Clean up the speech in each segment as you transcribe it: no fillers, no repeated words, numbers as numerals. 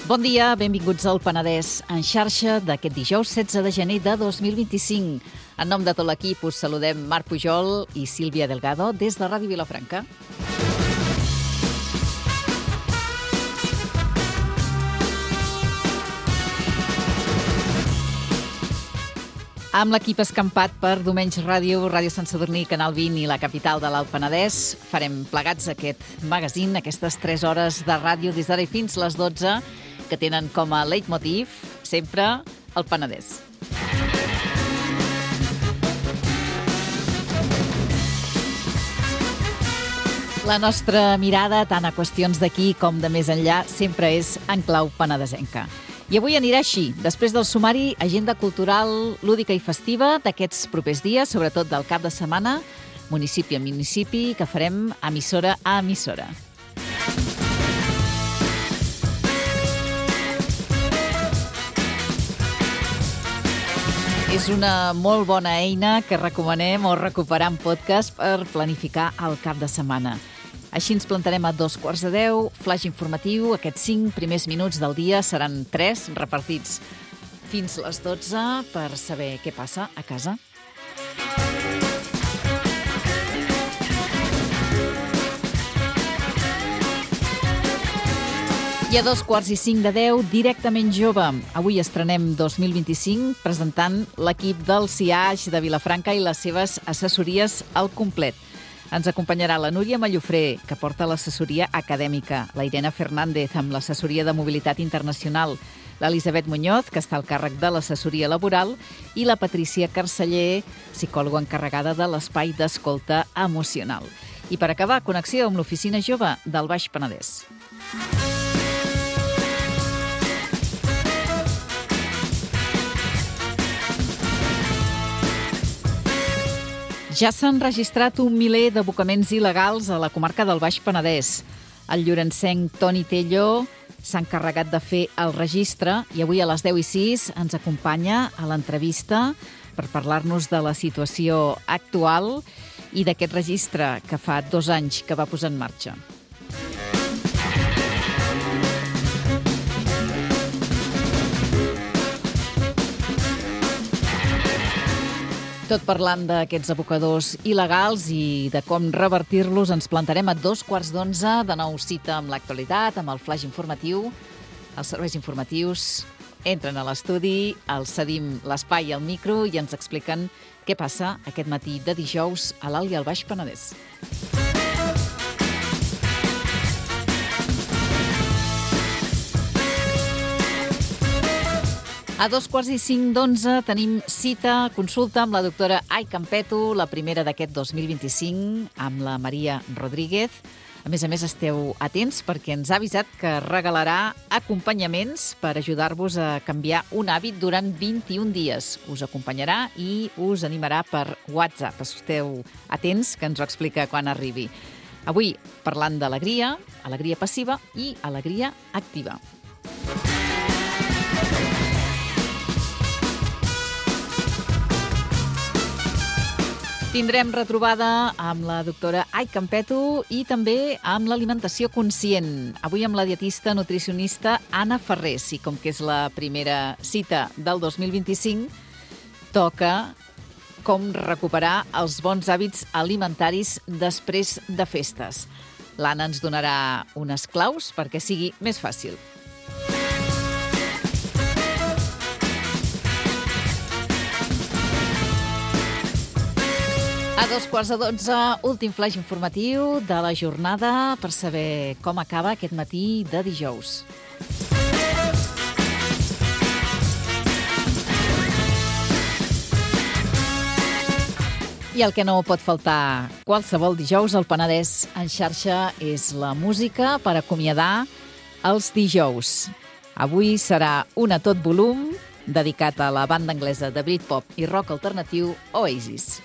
Bon dia, benvinguts al Penedès en xarxa d'aquest dijous 16 de gener de 2025. En nom de tot l'equip us saludem Marc Pujol i Sílvia Delgado des de Ràdio Vilafranca. Amb l'equip escampat per Domenys Ràdio, Ràdio Sant Sadurní, Canal 20 i la capital de l'Alt Penedès, farem plegats aquest magazín, aquestes 3 hores de ràdio des d'ara i fins les 12, que tenen com a leitmotiv sempre el Penedès. La nostra mirada, tant a qüestions d'aquí com de més enllà, sempre és en clau penedesenca. I avui anirà així, després del sumari, agenda cultural, lúdica i festiva d'aquests propers dies, sobretot del cap de setmana, municipi a municipi, que farem emissora a emissora. És una molt bona eina que recomanem o recuperar en podcast per planificar el cap de setmana. Així ens plantarem a 9:45, flash informatiu. Aquests 5 primers minuts del dia seran 3 repartits fins les 12 per saber què passa a casa. I a 9:45, directament jove. Avui estrenem 2025 presentant l'equip del CIAix de Vilafranca i les seves assessories al complet. Ens acompanyarà la Núria Mallofré, que porta l'assessoria acadèmica, la Irene Fernández, amb l'assessoria de mobilitat internacional, l'Elisabet Muñoz, que està al càrrec de l'assessoria laboral, i la Patricia Carceller, psicòloga encarregada de l'espai d'escolta emocional. I per acabar, connexió amb l'Oficina Jove del Baix Penedès. Ja s'han registrat un miler d'abocaments il·legals a la comarca del Baix Penedès. El llorencenc Toni Tello s'ha encarregat de fer el registre i avui a les 10:06 ens acompanya a l'entrevista per parlar-nos de la situació actual i d'aquest registre que fa 2 anys que va posar en marxa. Tot parlant d'aquests abocadors il·legals i de com revertir-los, ens plantarem a 9:15, de nou cita amb l'actualitat, amb el flash informatiu. Els serveis informatius entren a l'estudi, els cedim l'espai i el micro i ens expliquen què passa aquest matí de dijous a l'Alt i al Baix Penedès. A 9:45 tenim cita, consulta amb la doctora Ai Campeto, la primera d'aquest 2025, amb la Maria Rodríguez. A més, esteu atents perquè ens ha avisat que regalarà acompanyaments per ajudar-vos a canviar un hàbit durant 21 dies. Us acompanyarà i us animarà per WhatsApp. Esteu atents, que ens ho explica quan arribi. Avui parlant d'alegria, alegria passiva i alegria activa. Tindrem retrobada amb la doctora Ai Campeto i també amb l'alimentació conscient. Avui amb la dietista nutricionista Anna Ferrés. I com que és la primera cita del 2025, toca com recuperar els bons hàbits alimentaris després de festes. L'Anna ens donarà unes claus perquè sigui més fàcil. A 9:15, últim flash informatiu de la jornada per saber com acaba aquest matí de dijous. I el que no pot faltar qualsevol dijous al Penedès en xarxa és la música per acomiadar els dijous. Avui serà un a tot volum dedicat a la banda anglesa de Britpop i rock alternatiu Oasis.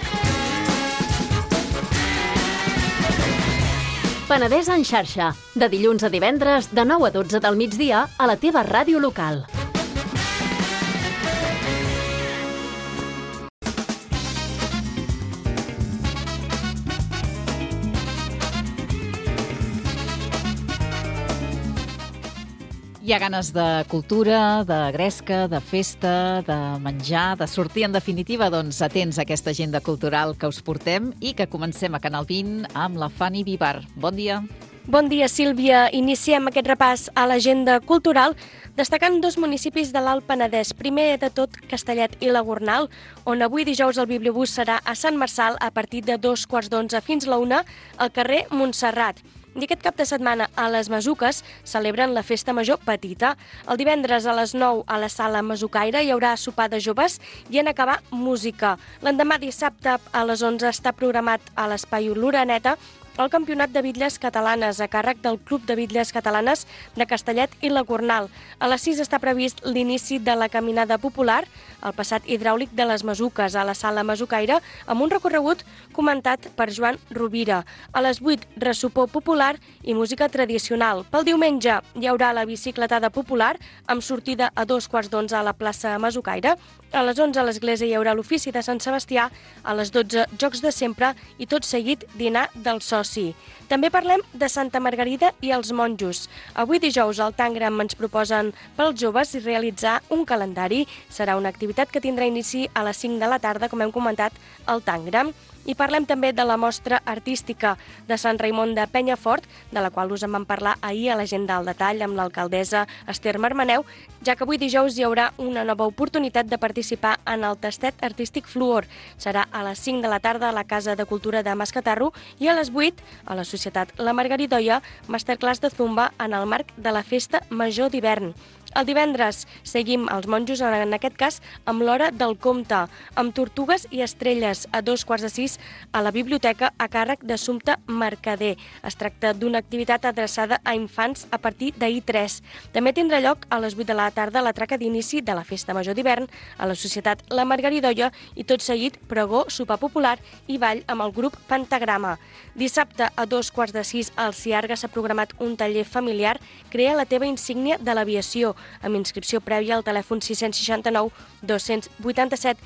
Penedès en xarxa, de dilluns a divendres de 9 a 12 del migdia a la teva ràdio local. I Hi ha ganes de cultura, de gresca, de festa, de menjar, de sortir, en definitiva, doncs atents a aquesta agenda cultural que us portem i que comencem a Canal 20 amb la Fanny Vivar. Bon dia. Bon dia, Sílvia. Iniciem aquest repàs a l'agenda cultural destacant dos municipis de l'Alt Penedès. Primer de tot, Castellet i la Gornal, on avui dijous el Bibliobús serà a Sant Marçal a partir de 11:15 fins la 1 al carrer Montserrat. I aquest cap de setmana a les Masuques celebren la Festa Major Petita. El divendres a les 9 a la Sala Masucaire hi haurà sopar de joves i en acabar música. L'endemà dissabte a les 11 està programat a l'Espai Loreneta el Campionat de Bitlles Catalanes a càrrec del Club de Bitlles Catalanes de Castellet i la Gornal. A les 6 està previst l'inici de la caminada popular, el passat hidràulic de les Masuques a la Sala Masucaire, amb un recorregut comentat per Joan Rovira. A les 8, ressopó popular i música tradicional. Pel diumenge hi haurà la bicicletada popular amb sortida a 11:15 a la plaça Masucaire. A les 11 a l'església hi haurà l'ofici de Sant Sebastià, a les 12 jocs de sempre i tot seguit dinar del soci. També parlem de Santa Margarida i els monjos. Avui dijous al Tangram ens proposen pels joves realitzar un calendari. Serà una activitat que tindrà inici a les 5 de la tarda, com hem comentat, al Tangram. I parlem també de la mostra artística de Sant Raimon de Penyafort, de la qual us en vam parlar ahir a l'agenda al detall amb l'alcaldessa Esther Marmaneu, ja que avui dijous hi haurà una nova oportunitat de participar en el tastet artístic Fluor. Serà a les 5 de la tarda a la Casa de Cultura de Mascatarro i a les 8 a la Societat La Margaridoia, masterclass de zumba en el marc de la Festa Major d'hivern. El divendres seguim els monjos, en aquest cas, amb l'Hora del Comte, amb tortugues i estrelles a 5:15 a la biblioteca a càrrec d'Assumpta Mercader. Es tracta d'una activitat adreçada a infants a partir d'ahir 3. També tindrà lloc a les 8 de la tarda la traca d'inici de la Festa Major d'hivern a la Societat La Margaridoia i tot seguit pregó, sopar popular i ball amb el grup Pentagrama. Dissabte a 2:15 al Ciarga s'ha programat un taller familiar Crea la teva insígnia de l'aviació, amb inscripció prèvia al telèfon 669 287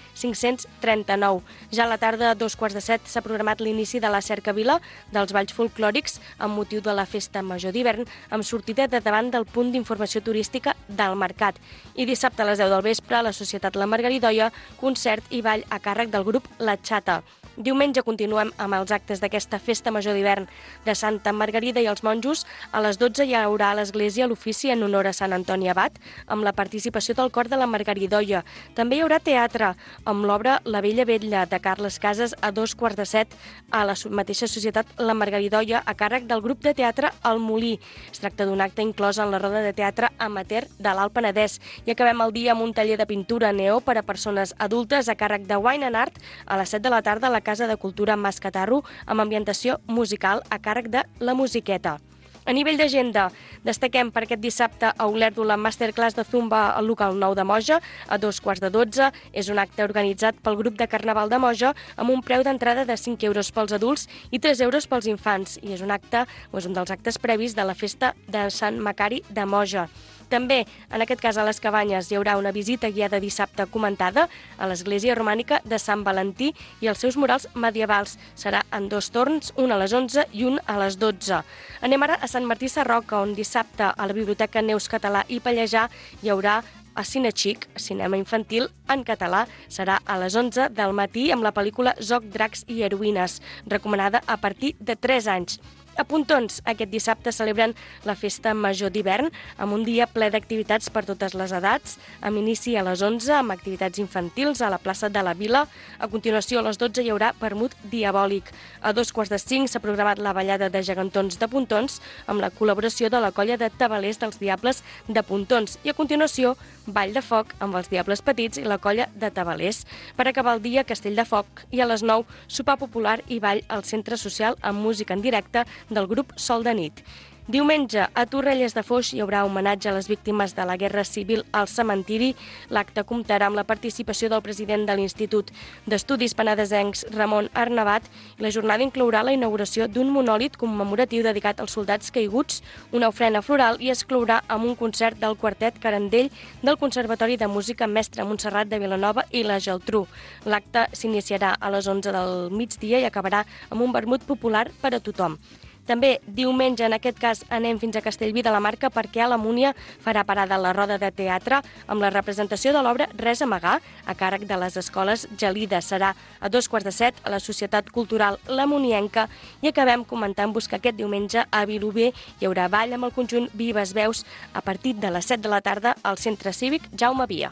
539. Ja a la tarda, a 2:15 s'ha programat l'inici de la cercavila dels balls folclòrics amb motiu de la Festa Major d'hivern, amb sortida de davant del punt d'informació turística del Mercat. I dissabte a les 10 del vespre, a la Societat La Margaridoia, concert i ball a càrrec del grup La Xata. Diumenge continuem amb els actes d'aquesta Festa Major d'hivern de Santa Margarida i els monjos. A les 12 hi haurà a l'església l'ofici en honor a Sant Antoni Abat, amb la participació del cor de la Margaridoia. També hi haurà teatre, amb l'obra La Vella Vetlla, de Carles Casas, a 2:15 a la mateixa Societat La Margaridoia, a càrrec del grup de teatre El Molí. Es tracta d'un acte inclòs en la roda de teatre amateur de l'Alt Penedès. I acabem el dia amb un taller de pintura neó per a persones adultes a càrrec de Wine and Art a les 7 de la tarda a la Casa de Cultura Mascatarro, amb ambientació musical a càrrec de La Musiqueta. A nivell d'agenda, destaquem per aquest dissabte a Olèrdola masterclass de zumba al local 9 de Moja a 2:15. És un acte organitzat pel grup de Carnaval de Moja amb un preu d'entrada de 5 euros pels adults i 3 euros pels infants. I és un dels actes previs de la festa de Sant Macari de Moja. També, en aquest cas a les Cabanyes, hi haurà una visita guiada dissabte comentada a l'església romànica de Sant Valentí i els seus murals medievals. Serà en 2 torns, un a les 11 i un a les 12. Anem ara a Sant Martí Sarroca, on dissabte a la Biblioteca Neus Català i Pallejà hi haurà a Cine Xic, cinema infantil en català. Serà a les 11 del matí amb la pel·lícula Zoc, Dracs i Heroïnes, recomanada a partir de 3 anys. A Pontons, aquest dissabte celebren la Festa Major d'hivern amb un dia ple d'activitats per totes les edats, amb inici a les 11 amb activitats infantils a la plaça de la Vila. A continuació, a les 12 hi haurà vermut diabòlic. A 4:45 s'ha programat la ballada de gegantons de Pontons amb la col·laboració de la colla de tabalers dels Diables de Pontons. I a continuació, ball de foc amb els Diables Petits i la colla de tabalers. Per acabar el dia, castell de foc i a les 9, sopar popular i ball al centre social amb música en directe del grup Sol de Nit. Diumenge, a Torrelles de Foix hi haurà homenatge a les víctimes de la Guerra Civil al cementiri. L'acte comptarà amb la participació del president de l'Institut d'Estudis Penedesencs, Ramon Arnabat, i la jornada inclourà la inauguració d'un monòlit commemoratiu dedicat als soldats caiguts, una ofrena floral i es clourà amb un concert del quartet Carandell del Conservatori de Música Mestre Montserrat de Vilanova i la Geltrú. L'acte s'iniciarà a les 11 del migdia i acabarà amb un vermut popular per a tothom. També diumenge, en aquest cas, anem fins a Castellví de la Marca perquè a la Múnia farà parada la roda de teatre amb la representació de l'obra Res a amagar, a càrrec de les escoles Gelida. Serà a 6:45 a la Societat Cultural La Munienca i acabem comentant-vos que aquest diumenge a Vilobí hi haurà ball amb el conjunt Vives Veus a partir de les 7 de la tarda al Centre Cívic Jaume Via.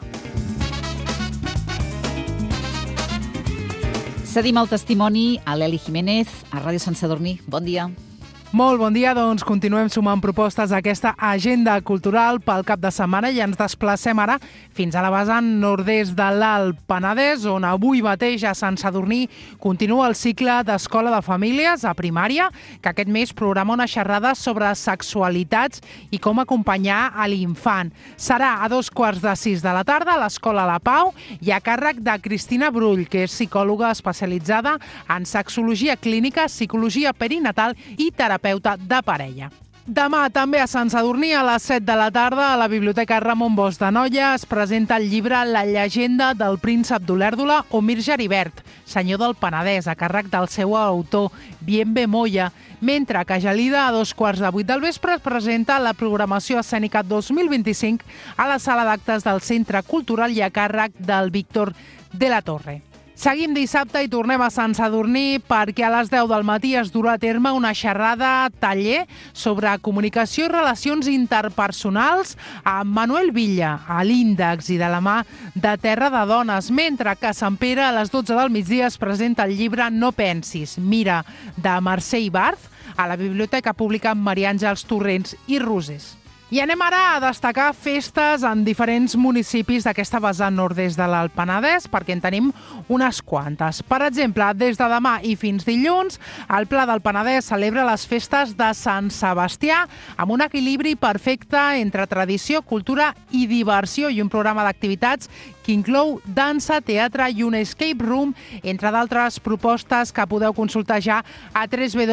Cedim el testimoni a l'Eli Jiménez, a Ràdio Sant Sadurní. Bon dia. Molt bon dia, doncs continuem sumant propostes a aquesta agenda cultural pel cap de setmana i ens desplacem ara fins a la vessant nord-est de l'Alt Penedès, on avui mateix a Sant Sadurní continua el cicle d'Escola de Famílies a primària, que aquest mes programa una xerrada sobre sexualitats i com acompanyar a l'infant. Serà a 5:45 de la tarda a l'Escola La Pau i a càrrec de Cristina Brull, que és psicòloga especialitzada en sexologia clínica, psicologia perinatal i terapeuta de parella. Demà, també a Sant Sadurní, a les 7 de la tarda, a la Biblioteca Ramon Bosch de Noia, es presenta el llibre La llegenda del príncep d'Olèrdola o Mir Geribert, senyor del Penedès, a càrrec del seu autor, Bienve Moya, mentre que a Gelida, a 7:15 del vespre, es presenta la programació escènica 2025 a la sala d'actes del Centre Cultural i a càrrec del Víctor de la Torre. Seguim dissabte i tornem a Sant Sadurní perquè a les 10 del matí es durà a terme una xerrada taller sobre comunicació i relacions interpersonals amb Manuel Villa, a l'Índex i de la mà de Terra de Dones, mentre que a Sant Pere a les 12 del migdia es presenta el llibre No pensis, mira, de Mercè Ibarz, a la Biblioteca Pública Maria Àngels Torrents i Roses. I anem ara a destacar festes en diferents municipis d'aquesta vessant nord-est de l'Alt Penedès, perquè en tenim unes quantes. Per exemple, des de demà i fins dilluns, el Pla del Penedès celebra les festes de Sant Sebastià amb un equilibri perfecte entre tradició, cultura i diversió i un programa d'activitats que inclou dansa, teatre i un escape room, entre d'altres propostes que podeu consultar ja a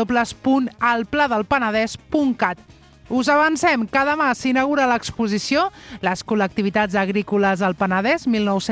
www.alpladelpenedès.cat. Us avancem que demà s'inaugura l'exposició Les col·lectivitats agrícoles al Penedès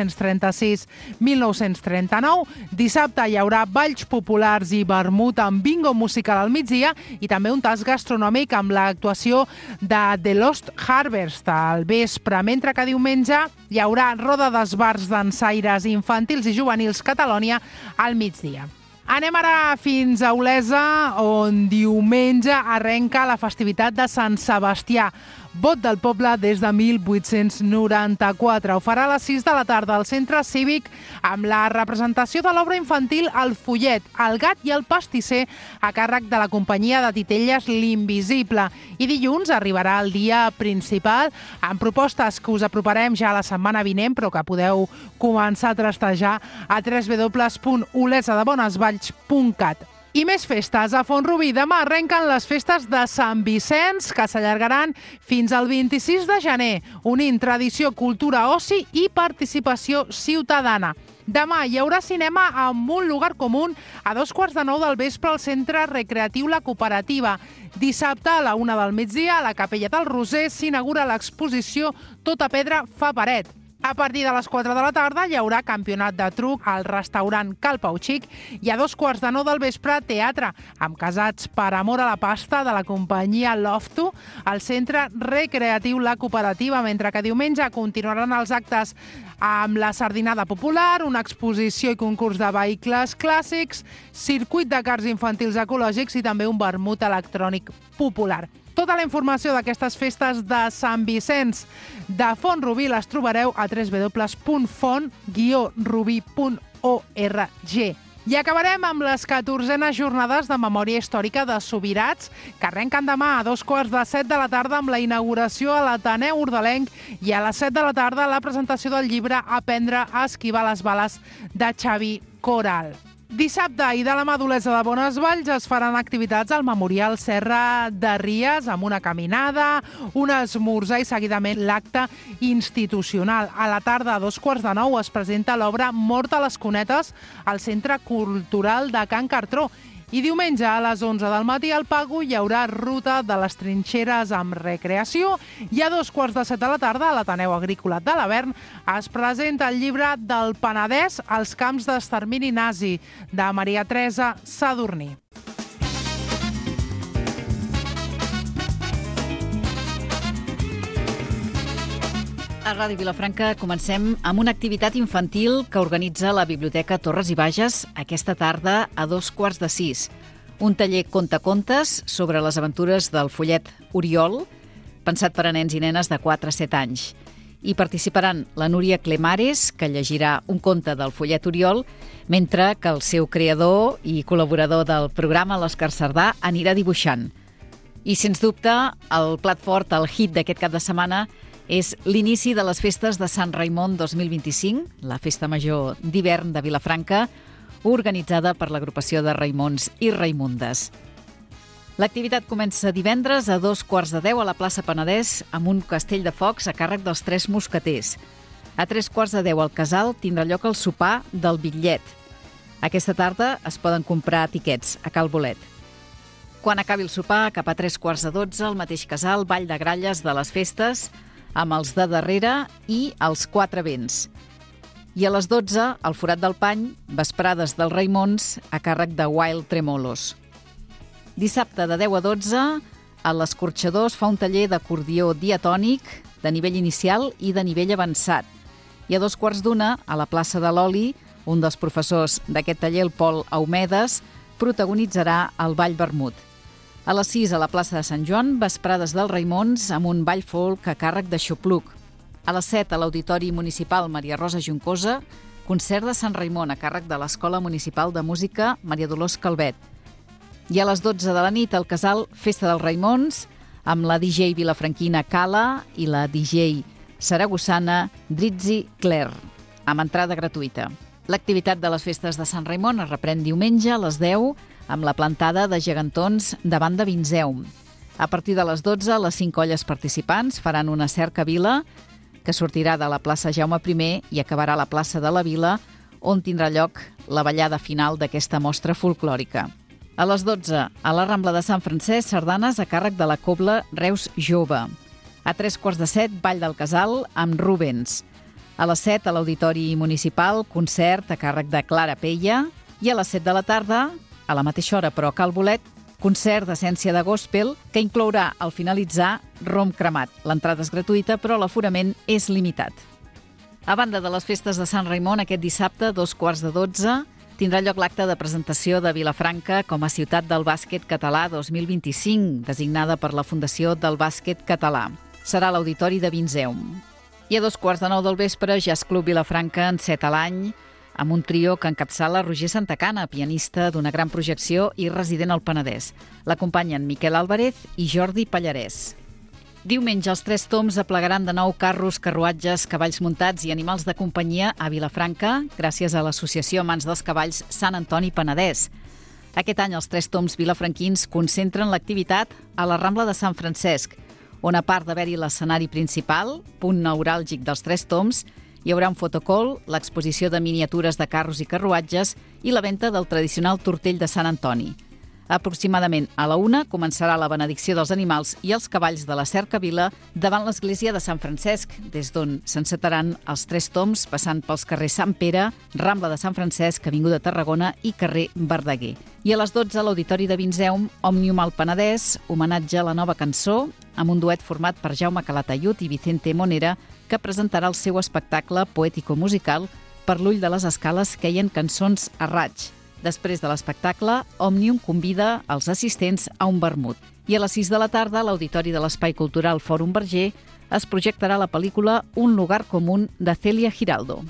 1936-1939. Dissabte hi haurà balls populars i vermut amb bingo musical al migdia i també un tast gastronòmic amb l'actuació de The Lost Harvest al vespre, mentre que diumenge hi haurà roda d'esbarts dansaires infantils i juvenils Catalònia al migdia. Anem ara fins a Olesa, on diumenge arrenca la festivitat de Sant Sebastià, vot del poble des de 1894. Ho farà a les 6 de la tarda al Centre Cívic amb la representació de l'obra infantil El Follet, el gat i el pastisser a càrrec de la companyia de titelles L'Invisible. I dilluns arribarà el dia principal amb propostes que us aproparem ja la setmana vinent, però que podeu començar a trastejar a www.olesadebonesvalls.cat. I més festes. A Font-rubí demà arrenquen les festes de Sant Vicenç, que s'allargaran fins al 26 de gener, unint tradició, cultura, oci i participació ciutadana. Demà hi haurà cinema amb un lugar comú a 8:45 del vespre al Centre Recreatiu La Cooperativa. Dissabte a la 1 del migdia a la Capella del Roser s'inaugura l'exposició Tota pedra fa paret. A partir de les 4 de la tarda hi haurà campionat de truc al restaurant Cal Pau Xic i a 8:15 del vespre teatre amb Casats per amor a la pasta de la companyia Lofto al Centre Recreatiu La Cooperativa, mentre que diumenge continuaran els actes amb la sardinada popular, una exposició i concurs de vehicles clàssics, circuit de karts infantils ecològics i també un vermut electrònic popular. Tota la informació d'aquestes festes de Sant Vicenç de Font-rubí les trobareu a www.font-rubí.org. I acabarem amb les 14enes jornades de memòria històrica de Subirats, que arrenquen demà a 7:15 de la tarda amb la inauguració a l'Ateneu Urdalenc i a les 7 de la tarda la presentació del llibre Aprendre a esquivar les bales de Xavi Coral. Dissabte i de la mà d'Olesa de Bonesvalls es faran activitats al Memorial Serra de Ries amb una caminada, un esmorzar i seguidament l'acte institucional. A la tarda, a 8:15 es presenta l'obra Mort a les Cunetes al Centre Cultural de Can Cartró. I diumenge a les 11 del matí al Pago hi haurà ruta de les trinxeres amb recreació i a 7:15 de la tarda a l'Ateneu Agrícola de l'Avern es presenta el llibre del Penedès als camps d'extermini nazi de Maria Teresa Sadurní. A Ràdio Vilafranca comencem amb una activitat infantil que organitza la Biblioteca Torres i Bages aquesta tarda a 5:45. Un taller contacontes sobre les aventures del follet Oriol, pensat per a nens i nenes de 4 a 7 anys. Hi participaran la Núria Clemares, que llegirà un conte del follet Oriol, mentre que el seu creador i col·laborador del programa, l'Òscar Cerdà, anirà dibuixant. I, sens dubte, el plat fort, el hit d'aquest cap de setmana, és l'inici de les festes de Sant Raimon 2025, la festa major d'hivern de Vilafranca, organitzada per l'agrupació de Raimons i Raimundes. L'activitat comença divendres a 9:45 a la plaça Penedès amb un castell de focs a càrrec dels 3 mosqueters. A 9:45 al Casal tindrà lloc el sopar del bitllet. Aquesta tarda es poden comprar tiquets a Cal Bolet. Quan acabi el sopar, cap a 11:45, al mateix Casal, ball de gralles de les festes, amb els de darrere i els 4 vents. I a les 12, al Forat del Pany, vesprades dels Raimons a càrrec de Wild Tremolos. Dissabte de 10 a 12, a l'Escorxador es fa un taller d'acordió diatònic de nivell inicial i de nivell avançat. I a 2:15, a la plaça de l'Oli, un dels professors d'aquest taller, el Pol Aumedes, protagonitzarà el Ball Vermut. A les 6, a la plaça de Sant Joan, vesprades dels Raimons amb un ball folk a càrrec de Xupluc. A les 7, a l'Auditori Municipal Maria Rosa Juncosa, concert de Sant Raimon a càrrec de l'Escola Municipal de Música Maria Dolors Calvet. I a les 12 de la nit, al Casal, Festa dels Raimons, amb la DJ vilafranquina Cala i la DJ saragossana Dritzi Claire, amb entrada gratuïta. L'activitat de les festes de Sant Raimon es reprèn diumenge a les 10 amb la plantada de gegantons davant de Vinzeum. A partir de les 12, les 5 colles participants faran una cercavila que sortirà de la plaça Jaume I i acabarà a la plaça de la Vila, on tindrà lloc la ballada final d'aquesta mostra folclòrica. A les 12, a la Rambla de Sant Francesc, sardanes a càrrec de la Cobla Reus Jove. A 3:15, ball del Casal amb Rubens. A les 7, a l'Auditori Municipal, concert a càrrec de Clara Peia. I a les 7 de la tarda, a la mateixa hora però a Cal Bolet, concert d'essència de gospel que inclourà, al finalitzar, rom cremat. L'entrada és gratuïta, però l'aforament és limitat. A banda de les festes de Sant Raimon, aquest dissabte, a 2:15, tindrà lloc l'acte de presentació de Vilafranca com a ciutat del bàsquet català 2025, designada per la Fundació del Bàsquet Català. Serà a l'Auditori de Vinzeum. I a 2:15 del vespre, Jazz Club Vilafranca en 7 a l'any, amb un trio que encapçala Roger Santacana, pianista d'una gran projecció i resident al Penedès. L'acompanyen Miquel Álvarez i Jordi Pallarès. Diumenge, els 3 toms aplegaran de nou carros, carruatges, cavalls muntats i animals de companyia a Vilafranca, gràcies a l'associació Mans dels Cavalls Sant Antoni Penedès. Aquest any, els 3 toms vilafranquins concentren l'activitat a la Rambla de Sant Francesc, on, a part d'haver-hi l'escenari principal, punt neuràlgic dels 3 toms, hi haurà un fotocall, l'exposició de miniatures de carros i carruatges i la venda del tradicional tortell de Sant Antoni. Aproximadament a la 1 començarà la benedicció dels animals i els cavalls de la cercavila davant l'església de Sant Francesc, des d'on s'encetaran els 3 toms passant pels carrers Sant Pere, Rambla de Sant Francesc, Avinguda Tarragona i carrer Verdaguer. I a les 12 a l'Auditori de Vinzeum, Òmnium al Penedès, homenatge a la nova cançó, amb un duet format per Jaume Calatayud i Vicente Monera, que presentarà el seu espectacle poètico-musical Per l'ull de les escales queien cançons a raig. Després de l'espectacle, Òmnium convida els assistents a un vermut. I a les 6 de la tarda, a l'Auditori de l'Espai Cultural Fòrum Verger, es projectarà la pel·lícula Un lugar común de Celia Giraldo.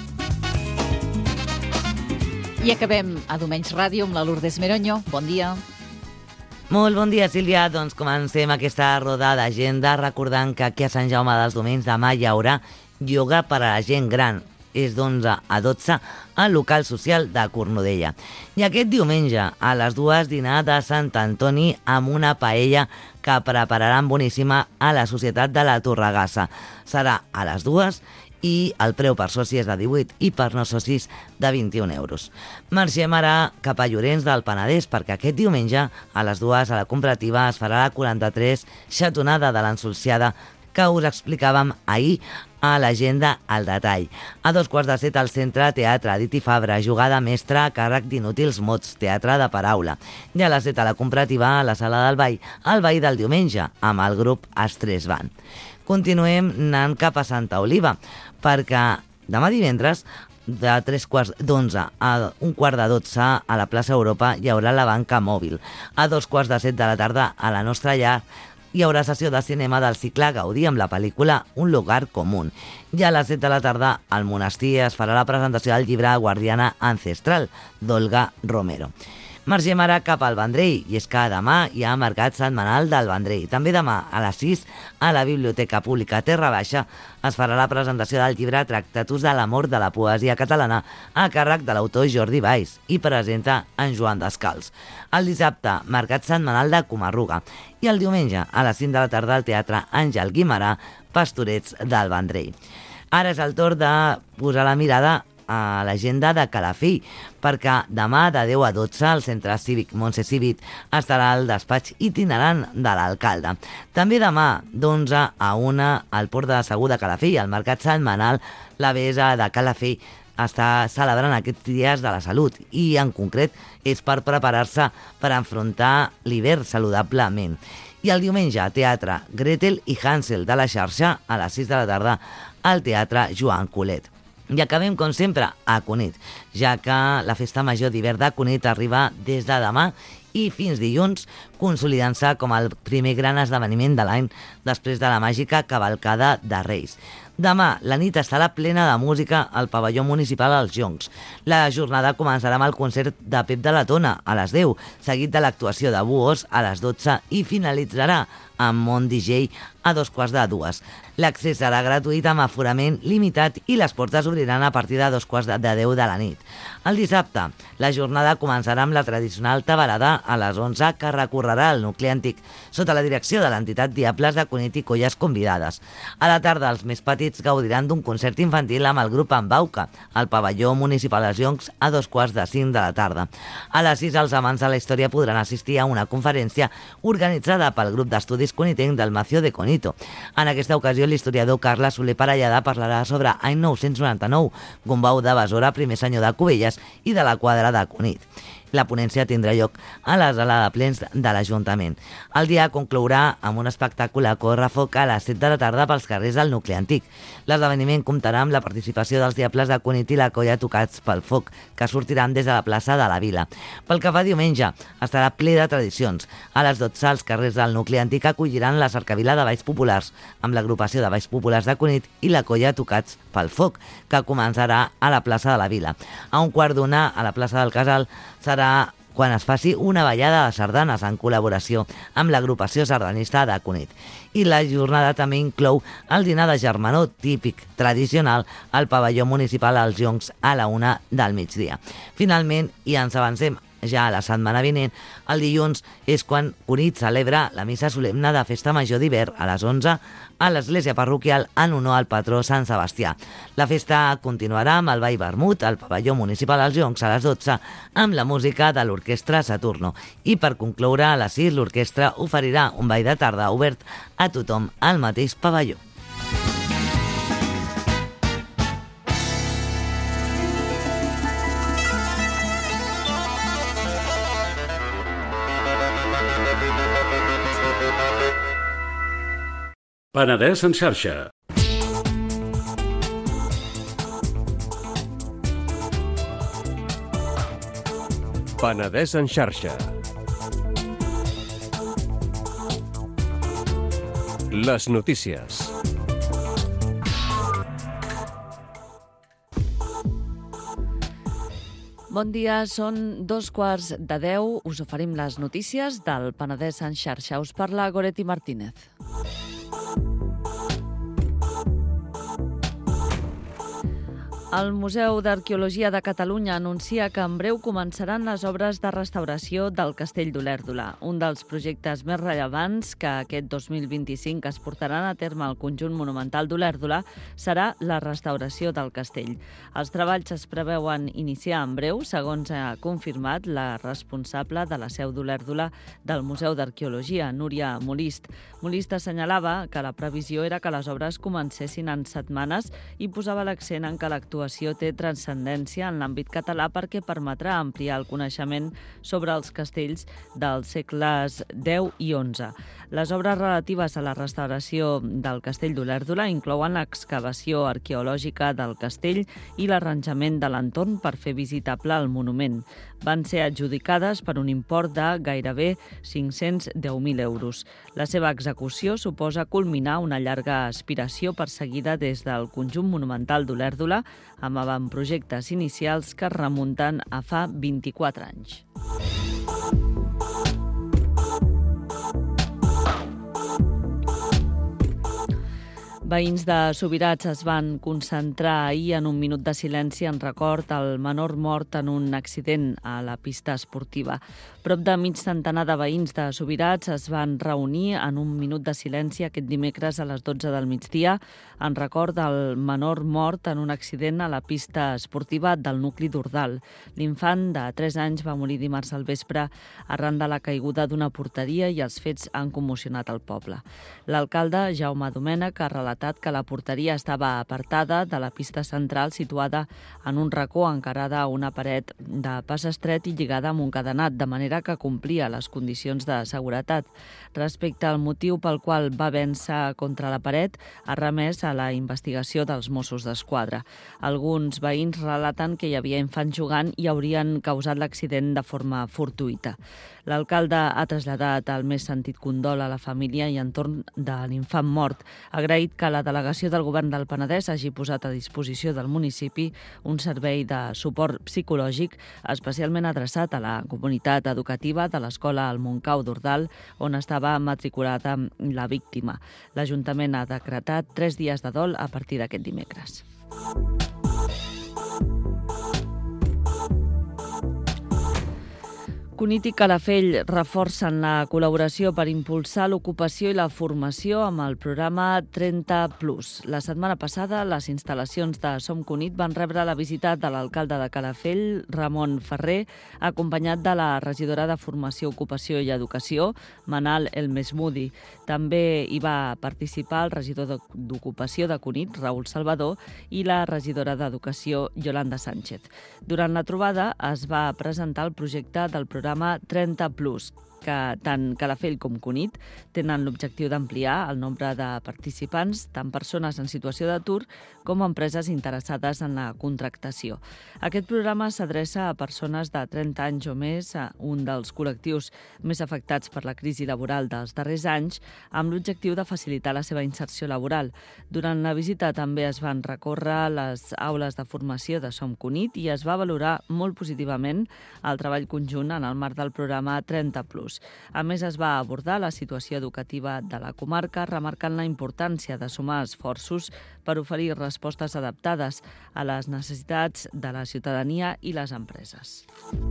I acabem a Domenys Ràdio amb la Lourdes Meroño. Bon dia. Molt bon dia, Sílvia. Doncs comencem aquesta roda d'agenda recordant que aquí a Sant Jaume dels Domenys demà hi haurà ioga per a la gent gran. És d'11 a 12 al local social de Cornudella. I aquest diumenge a les 2 dinar de Sant Antoni amb una paella que prepararan boníssima a la Societat de la Torregassa. Serà a les 2 i el preu per soci és de 18 i per no socis de 21 euros. Marxem ara cap a Llorenç del Penedès perquè aquest diumenge a les 2 a la Comparativa es farà la 43 xatonada de l'Ensolciada que us explicàvem ahir a l'agenda al detall. A 2:15 al Centre Teatre Diti Fabra, jugada mestra a càrrec d'Inútils Mots, teatre de paraula. I a les 7 a la Comparativa, a la Sala del Ball, el ball del diumenge, amb el grup Estrès Band. Continuem anant cap a Santa Oliva, perquè demà divendres de 3:15 a 1:45 a la plaça Europa hi haurà la banca mòbil. A 2:15 de la tarda a la nostra llar hi haurà sessió de cinema del cicle Gaudí amb la pel·lícula Un lugar común. I a les 7 de la tarda al monestir es farà la presentació del llibre Guardiana Ancestral, d'Olga Romero. Margem ara cap al Vendrell, i és que demà hi ha mercat setmanal del Vendrell. També demà a les 6 a la Biblioteca Pública Terra Baixa es farà la presentació del llibre Tractatus de l'amor de la poesia catalana a càrrec de l'autor Jordi Valls i presenta en Joan Descalç. El dissabte, mercat setmanal de Comarruga, i el diumenge a les 5 de la tarda al Teatre Àngel Guimerà, Pastorets del Vendrell. Ara és el torn de posar la mirada a l'agenda de Calafell, perquè demà de 10 a 12 al Centre Cívic Montse Cívic estarà el despatx itinerant de l'alcalde. També demà d'11 a 1 al Port de Segur de Calafell, al mercat setmanal, la Besa de Calafell està celebrant aquests dies de la salut i en concret és per preparar-se per enfrontar l'hivern saludablement. I el diumenge, teatre Gretel i Hansel de la xarxa a les 6 de la tarda al Teatre Joan Colet. I acabem, com sempre, a Cunit, ja que la Festa Major d'hivern de Cunit arriba des de demà i fins dilluns, consolidant-se com el primer gran esdeveniment de l'any després de la màgica cavalcada de Reis. Demà, la nit estarà plena de música al pavelló municipal als Joncs. La jornada començarà amb el concert de Pep de la Tona a les 10, seguit de l'actuació de Buos a les 12 i finalitzarà amb Mont DJ a 2:45. L'accés serà gratuït amb aforament limitat i les portes obriran a partir de 2:10 de la nit. El dissabte, la jornada començarà amb la tradicional tabarada a les 11 que recorrerà el nucli antic sota la direcció de l'entitat Diables de Cunit i Colles Convidades. A la tarda, els més petits gaudiran d'un concert infantil amb el grup Embauca, al pavelló municipal dels Joncs a 2:45 de la tarda. A les 6, els amants de la història podran assistir a una conferència organitzada pel grup d'estudis conitenc del Mació de Conito. En aquesta ocasió, l'historiador Carles Soler Parellada parlarà sobre any 999, Gombau de Besora, primer senyor de Cubelles i de la quadra de Cunit. La ponència tindrà lloc a la sala de plens de l'Ajuntament. El dia conclourà amb un espectacle a correfoc a les 7 de la tarda pels carrers del nucli antic. L'esdeveniment comptarà amb la participació dels Diables de Cunit i la colla Tocats pel Foc, que sortiran des de la plaça de la Vila. Pel que fa diumenge, estarà ple de tradicions. A les 12, els carrers del nucli antic acolliran la cercavila de balls populars, amb l'agrupació de balls populars de Cunit i la colla Tocats pel Foc, que començarà a la plaça de la Vila. A 1:15, a la plaça del Casal, serà quan es faci una ballada de sardanes en col·laboració amb l'agrupació sardanista de Cunit. I la jornada també inclou el dinar de germanor típic tradicional al pavelló municipal als Joncs a la 1 del migdia. Finalment, i ens avancem ja a la setmana vinent, el dilluns és quan Cunit celebra la missa solemne de Festa Major d'hivern a les 11 a l'església parroquial en honor al patró Sant Sebastià. La festa continuarà amb el ball vermut al pavelló municipal als Joncs a les 12 amb la música de l'orquestra Saturno. I per concloure, a les 6 l'orquestra oferirà un ball de tarda obert a tothom al mateix pavelló. Penedès en xarxa. Penedès en xarxa. Les notícies. Bon dia, són 2:15. Us oferim les notícies del Penedès en xarxa. Us parla Goretti Martínez. El Museu d'Arqueologia de Catalunya anuncia que en breu començaran les obres de restauració del Castell d'Olèrdola, un dels projectes més rellevants que aquest 2025 es portaran a terme al conjunt monumental d'Olèrdola serà la restauració del castell. Els treballs es preveuen iniciar en breu, segons ha confirmat la responsable de la seu d'Olèrdola del Museu d'Arqueologia, Núria Molist. Molist assenyalava que la previsió era que les obres comencessin en setmanes i posava l'accent en que l'actual l'actuació té transcendència en l'àmbit català perquè permetrà ampliar el coneixement sobre els castells dels segles X i XI. Les obres relatives a la restauració del castell d'Olèrdola inclouen l'excavació arqueològica del castell i l'arranjament de l'entorn per fer visitable el monument. Van ser adjudicades per un import de gairebé 510.000 euros. La seva execució suposa culminar una llarga aspiració perseguida des del conjunt monumental d'Olèrdola amb avantprojectes inicials que remunten a fa 24 anys. Veïns de Subirats es van concentrar ahir en un minut de silenci en record al menor mort en un accident a la pista esportiva. Prop de mig centenar de veïns de Subirats es van reunir en un minut de silenci aquest dimecres a les 12 del migdia en record del menor mort en un accident a la pista esportiva del nucli d'Ordal. L'infant de 3 anys va morir dimarts al vespre arran de la caiguda d'una porteria i els fets han commocionat el poble. L'alcalde, Jaume Domènech, ha relatat que la porteria estava apartada de la pista central situada en un racó encarada a una paret de pas estret i lligada amb un cadenat, de manera que complia les condicions de seguretat. Respecte al motiu pel qual va vèncer contra la paret, ha remès a la investigació dels Mossos d'Esquadra. Alguns veïns relaten que hi havia infants jugant i haurien causat l'accident de forma fortuïta. L'alcalde ha traslladat el més sentit condol a la família i entorn de l'infant mort. Ha agraït que la delegació del govern del Penedès hagi posat a disposició del municipi un servei de suport psicològic especialment adreçat a la comunitat educativa de l'escola al Montcau d'Ordal, on estava matriculada la víctima. L'Ajuntament ha decretat 3 dies de dol a partir d'aquest dimecres. Cunit i Calafell reforcen la col·laboració per impulsar l'ocupació i la formació amb el programa 30+. La setmana passada, les instal·lacions de Som Cunit van rebre la visita de l'alcalde de Calafell, Ramon Ferrer, acompanyat de la regidora de Formació, Ocupació i Educació, Manal El Mesmudi. També hi va participar el regidor d'Ocupació de Cunit, Raül Salvador, i la regidora d'Educació, Yolanda Sánchez. Durant la trobada es va presentar el projecte del programa 30+, que tant Calafell com Cunit tenen l'objectiu d'ampliar el nombre de participants, tant persones en situació d'atur com empreses interessades en la contractació. Aquest programa s'adreça a persones de 30 anys o més, un dels col·lectius més afectats per la crisi laboral dels darrers anys, amb l'objectiu de facilitar la seva inserció laboral. Durant la visita també es van recórrer les aules de formació de Som Cunit i es va valorar molt positivament el treball conjunt en el marc del programa 30+. A més, es va abordar la situació educativa de la comarca, remarcant la importància de sumar esforços per oferir respostes adaptades a les necessitats de la ciutadania i les empreses.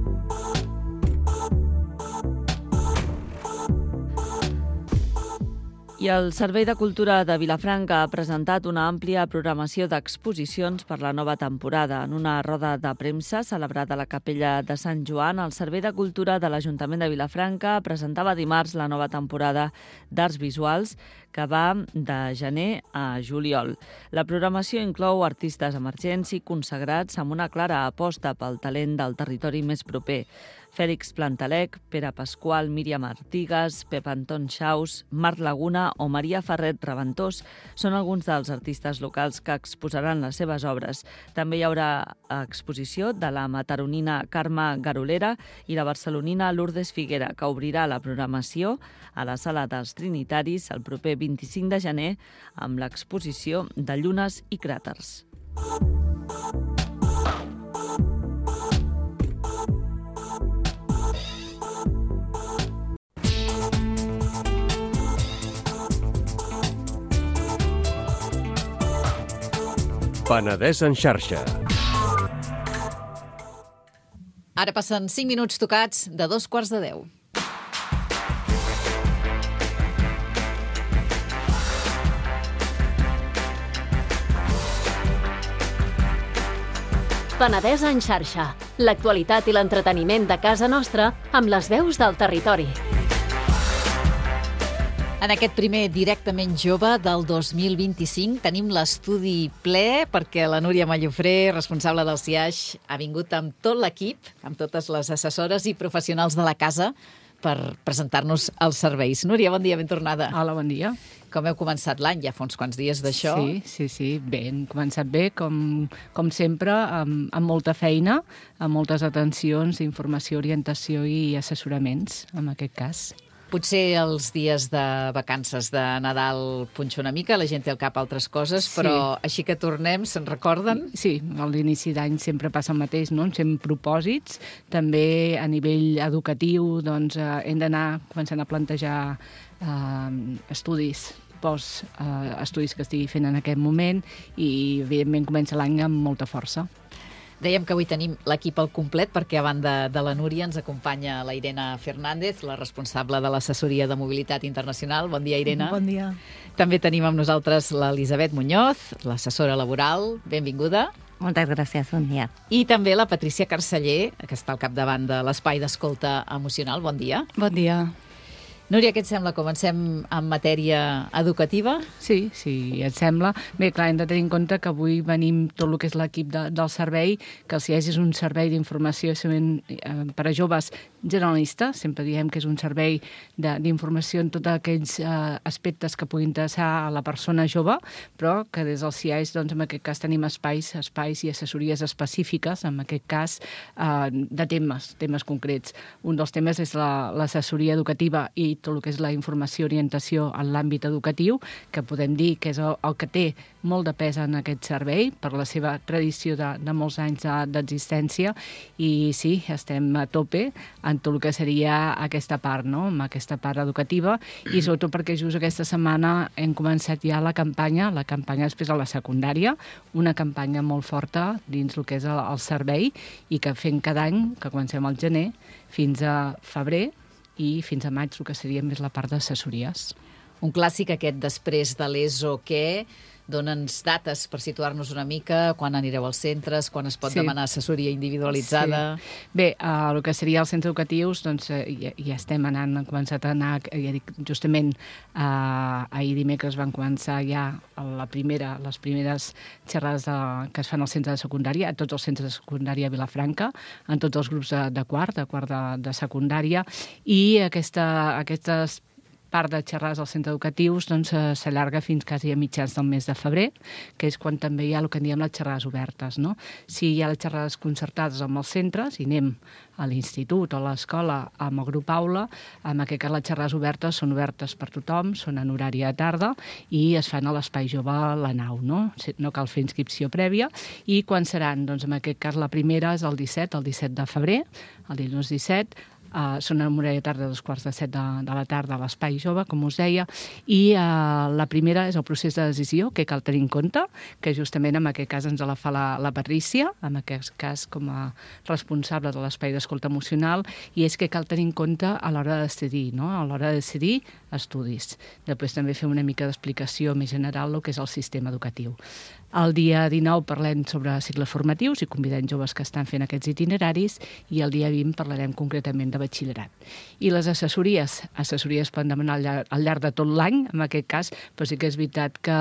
I el Servei de Cultura de Vilafranca ha presentat una àmplia programació d'exposicions per la nova temporada. En una roda de premsa celebrada a la Capella de Sant Joan, el Servei de Cultura de l'Ajuntament de Vilafranca presentava dimarts la nova temporada d'Arts Visuals que va de gener a juliol. La programació inclou artistes emergents i consagrats amb una clara aposta pel talent del territori més proper. Fèlix Plantalec, Pere Pasqual, Míriam Artigas, Pep Anton Xaus, Marc Laguna o Maria Ferret Reventós són alguns dels artistes locals que exposaran les seves obres. També hi haurà exposició de la mataronina Carme Garolera i la barcelonina Lourdes Figuera, que obrirà la programació a la Sala dels Trinitaris el proper 25 de gener amb l'exposició de Llunes i Cràters. Penedès en xarxa. Ara passen 5 minuts tocats de 9:45. Penedès en xarxa. L'actualitat i l'entreteniment de casa nostra amb les veus del territori. En aquest primer Directament Jove del 2025 tenim l'estudi ple perquè la Núria Mallofré, responsable del CIAix, ha vingut amb tot l'equip, amb totes les assessores i professionals de la casa per presentar-nos els serveis. Núria, bon dia, ben tornada. Hola, bon dia. Com heu començat l'any? Ja fa uns quants dies d'això. Sí, bé, hem començat bé, com sempre, amb molta feina, amb moltes atencions, informació, orientació i assessoraments, en aquest cas. Potser els dies de vacances de Nadal punxa una mica, la gent té al cap altres coses, però així que tornem, se'n recorden? Sí, a l'inici d'any sempre passa el mateix, no? Ens fem propòsits. També a nivell educatiu doncs, hem d'anar començant a plantejar estudis estudis que estigui fent en aquest moment i, evidentment, comença l'any amb molta força. Dèiem que avui tenim l'equip al complet perquè a banda de la Núria ens acompanya la Irene Fernández, la responsable de l'assessoria de mobilitat internacional. Bon dia, Irene. Bon dia. També tenim amb nosaltres l'Elisabet Muñoz, l'assessora laboral. Benvinguda. Moltes gràcies, bon dia. I també la Patricia Carceller, que està al capdavant de l'Espai d'Escolta Emocional. Bon dia. Bon dia. Núria, què et sembla? Comencem en matèria educativa? Sí, et sembla. Bé, clar, hem de tenir en compte que avui venim tot el que és l'equip del servei, que el CIAix és un servei d'informació per a joves generalista. Sempre diem que és un servei d'informació en tots aquells aspectes que puguin interessar a la persona jove, però que des del CIAix, doncs, en aquest cas, tenim espais i assessories específiques, en aquest cas, de temes concrets. Un dels temes és l'assessoria educativa i tot el que és la informació i orientació en l'àmbit educatiu, que podem dir que és el que té molt de pes en aquest servei per la seva tradició de molts anys d'existència i sí, estem a tope en tot el que seria aquesta part, no? Amb aquesta part educativa i sobretot perquè just aquesta setmana hem començat ja la campanya després a la secundària, una campanya molt forta dins el que és el servei i que fem cada any, que comencem al gener, fins a febrer, i fins a maig, el que seria més la part d'assessories. Un clàssic aquest després de l'ESO, què? Dóna'ns dates per situar-nos una mica, quan anireu als centres, quan es pot demanar assessoria individualitzada... Sí. Bé, el que seria els centres educatius, doncs ja estem anant, hem començat a anar, ja dic, justament ahir dimecres van començar ja les primeres xerrades que es fan als centres de secundària, a tots els centres de secundària a Vilafranca, en tots els grups de quart de secundària, i aquestes part de xerrades als centres educatius s'allarga fins quasi a mitjans del mes de febrer, que és quan també hi ha el que en diem les xerrades obertes, no? Si hi ha les xerrades concertades amb els centres i anem a l'institut o a l'escola amb el grup aula, en aquest cas les xerrades obertes són obertes per tothom, són en horari de tarda i es fan a l'Espai Jove a la nau, no? No cal fer inscripció prèvia. I quan seran? Doncs en aquest cas la primera és el 17 de febrer, el dilluns 17, són en horari de tarda a 6:45 de la tarda a l'Espai Jove, com us deia, i la primera és el procés de decisió, que cal tenir en compte, que justament en aquest cas ens la fa la Patrícia, en aquest cas com a responsable de l'Espai d'Escolta Emocional, i és que cal tenir en compte a l'hora de decidir, no? A l'hora de decidir estudis. Després també fer una mica d'explicació més general del que és el sistema educatiu. El dia 19 parlem sobre cicles formatius i convidem joves que estan fent aquests itineraris i el dia 20 parlarem concretament de batxillerat. I les assessories poden demanar al llarg de tot l'any, en aquest cas, però sí que és veritat que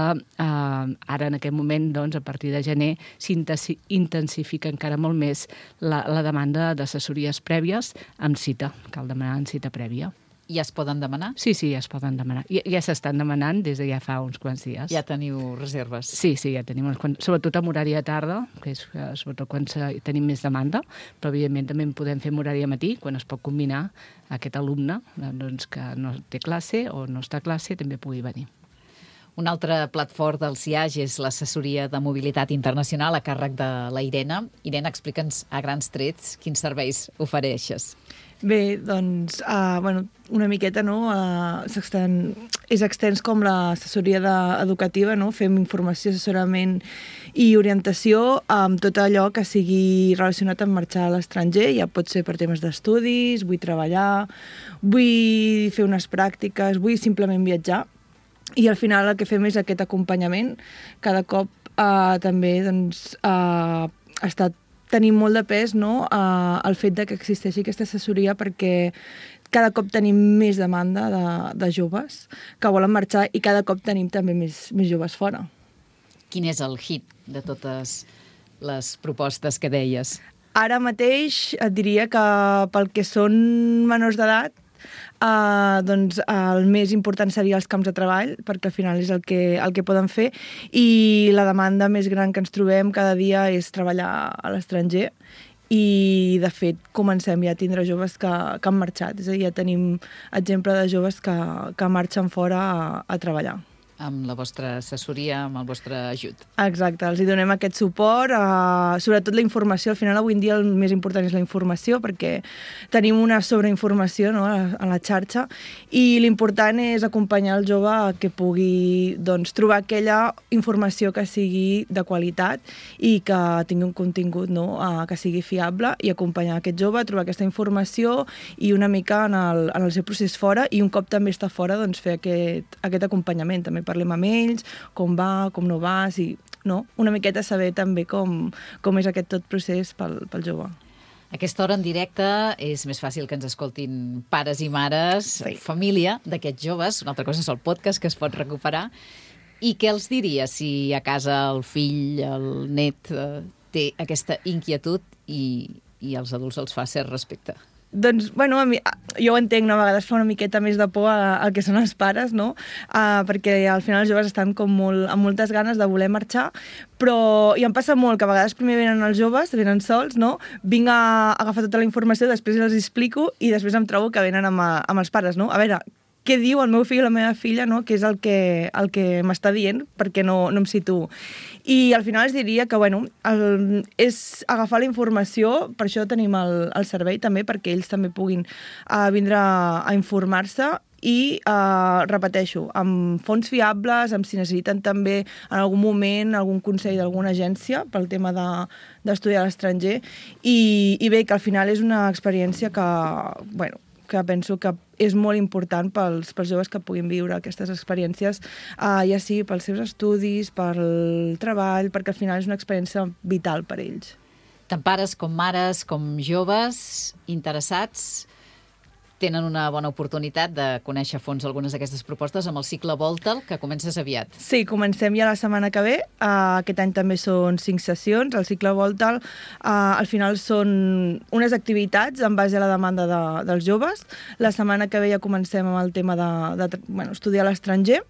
ara en aquest moment, doncs, a partir de gener, s'intensifica encara molt més la demanda d'assessories prèvies amb cita. Cal demanar en cita prèvia. Ja es poden demanar? Sí, ja es poden demanar. Ja s'estan demanant des de ja fa uns quants dies. Ja teniu reserves? Sí, ja tenim uns quants, sobretot amb horari de tarda, que és sobretot quan tenim més demanda, però evidentment també en podem fer amb horari de matí, quan es pot combinar aquest alumne doncs, que no té classe o no està a classe, també pugui venir. Un altre plat fort del CIAix és l'assessoria de mobilitat internacional a càrrec de la Irene. Irene, explica'ns a grans trets quins serveis ofereixes. Bé, doncs, una miqueta, no? És extens com l'assessoria educativa, no? Fem informació, assessorament i orientació amb tot allò que sigui relacionat amb marxar a l'estranger. Ja pot ser per temes d'estudis, vull treballar, vull fer unes pràctiques, vull simplement viatjar. I al final el que fem és aquest acompanyament. Cada cop també ha estat tenim molt de pes, no? El fet que existeixi aquesta assessoria perquè cada cop tenim més demanda de joves que volen marxar i cada cop tenim també més joves fora. Quin és el hit de totes les propostes que deies? Ara mateix et diria que pel que són menors d'edat, doncs el més important seria els camps de treball, perquè al final és el que poden fer, i la demanda més gran que ens trobem cada dia és treballar a l'estranger, i de fet comencem ja a tindre joves que han marxat, és a dir, ja tenim exemple de joves que marxen fora a treballar. Amb la vostra assessoria, amb el vostre ajut. Exacte, els hi donem aquest suport, sobretot la informació. Al final, avui en dia, el més important és la informació, perquè tenim una sobreinformació, no?, a la xarxa, i l'important és acompanyar el jove a que pugui doncs, trobar aquella informació que sigui de qualitat i que tingui un contingut, no?, que sigui fiable, i acompanyar aquest jove a trobar aquesta informació i una mica en el seu procés fora, i un cop també està fora, doncs, fer aquest acompanyament. També parlem amb ells, com va, com no va, una miqueta saber també com és aquest tot procés pel jove. Aquesta hora en directe és més fàcil que ens escoltin pares i mares, sí, família d'aquests joves. Una altra cosa és el podcast, que es pot recuperar. I què els diria si a casa el fill, el net, té aquesta inquietud i els adults els fa cert respecte? Doncs, bueno, jo ho entenc, a vegades fa una miqueta més de por al que són els pares, no? Perquè al final els joves estan com amb moltes ganes de voler marxar, però i em passa molt que a vegades primer venen els joves, venen sols, no? Vinc a agafar tota la informació, després els explico i després em trobo que venen amb els pares, no? A veure, què diu el meu fill o la meva filla, no?, que és el que m'està dient, perquè no em situo. I al final es diria que, bueno, és agafar la informació, per això tenim el servei també, perquè ells també puguin vindre a informar-se i, repeteixo, amb fonts fiables, amb si necessiten també en algun moment algun consell d'alguna agència pel tema d'estudiar a l'estranger. I bé, que al final és una experiència que, bueno, que penso que és molt important pels joves que puguin viure aquestes experiències, ja sigui pels seus estudis, pel treball, perquè al final és una experiència vital per ells. Tant pares com mares, com joves interessats, tenen una bona oportunitat de conèixer a fons algunes d'aquestes propostes amb el cicle Volta'l, que comences aviat. Sí, comencem ja la setmana que ve. Aquest any també són 5 sessions. El cicle Volta'l al final són unes activitats en base a la demanda dels joves. La setmana que ve ja comencem amb el tema estudiar a l'estranger.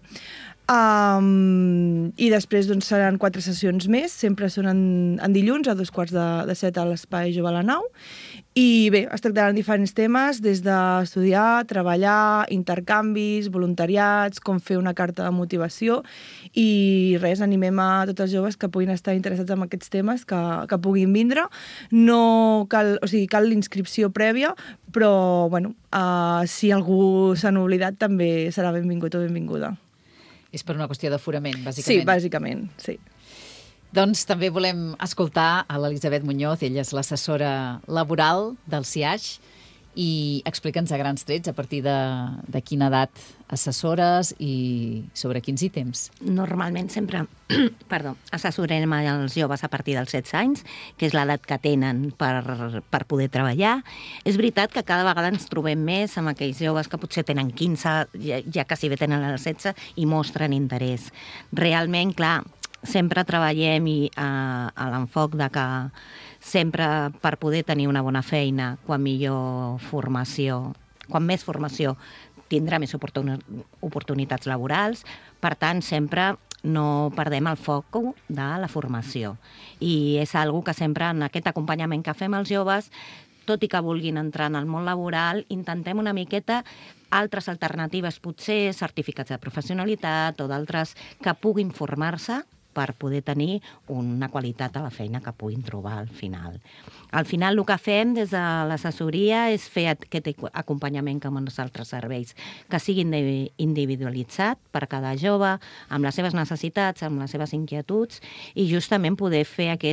I després doncs, seran 4 sessions més, sempre són en dilluns a 6:45 a l'Espai Jove a la Nau. I bé, es tractaran diferents temes, des d'estudiar, treballar, intercanvis, voluntariats, com fer una carta de motivació, i res, animem a tots els joves que puguin estar interessats en aquests temes que puguin vindre. No cal, cal l'inscripció prèvia, però bueno, si algú s'ha oblidat també serà benvingut o benvinguda. És per una qüestió d'aforament, bàsicament. Sí, bàsicament, sí. Doncs també volem escoltar a l'Elisabet Muñoz, ella és l'assessora laboral del CIAix, i explica'ns a grans trets a partir de quina edat assessores i sobre quins ítems. Normalment sempre assessorem els joves a partir dels 16 anys, que és l'edat que tenen per poder treballar. És veritat que cada vegada ens trobem més amb aquells joves que potser tenen 15, ja quasi bé tenen els 16 i mostren interès. Realment, clar, sempre treballem a l'enfoc de que sempre per poder tenir una bona feina, quan més formació tindrà més oportunitats laborals. Per tant, sempre no perdem el foc de la formació. I és una cosa que sempre en aquest acompanyament que fem als joves, tot i que vulguin entrar en el món laboral, intentem una miqueta altres alternatives, potser certificats de professionalitat o d'altres que puguin formar-se per poder tenir una qualitat a la feina que puguin trobar al final. Al final el que fem des de l'assessoria és fer aquest acompanyament amb els altres serveis que siguin individualitzat per cada jove, amb les seves necessitats, amb les seves inquietuds, i justament poder fer aquest